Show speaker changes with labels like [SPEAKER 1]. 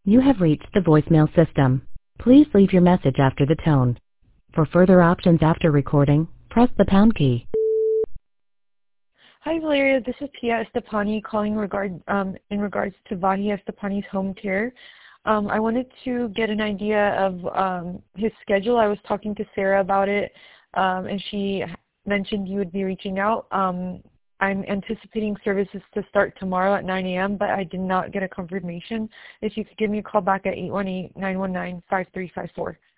[SPEAKER 1] You have reached the voicemail system. Please leave your message after the tone. For further options after recording, press the pound key.
[SPEAKER 2] Hi, Valeria. This is Pia Estepani calling in regards to Vahi Estepani's home care. I wanted to get an idea of his schedule. I was talking to Sarah about it, and she mentioned you would be reaching out. I'm anticipating services to start tomorrow at 9 a.m., but I did not get a confirmation. If you could give me a call back at 818-919-5354.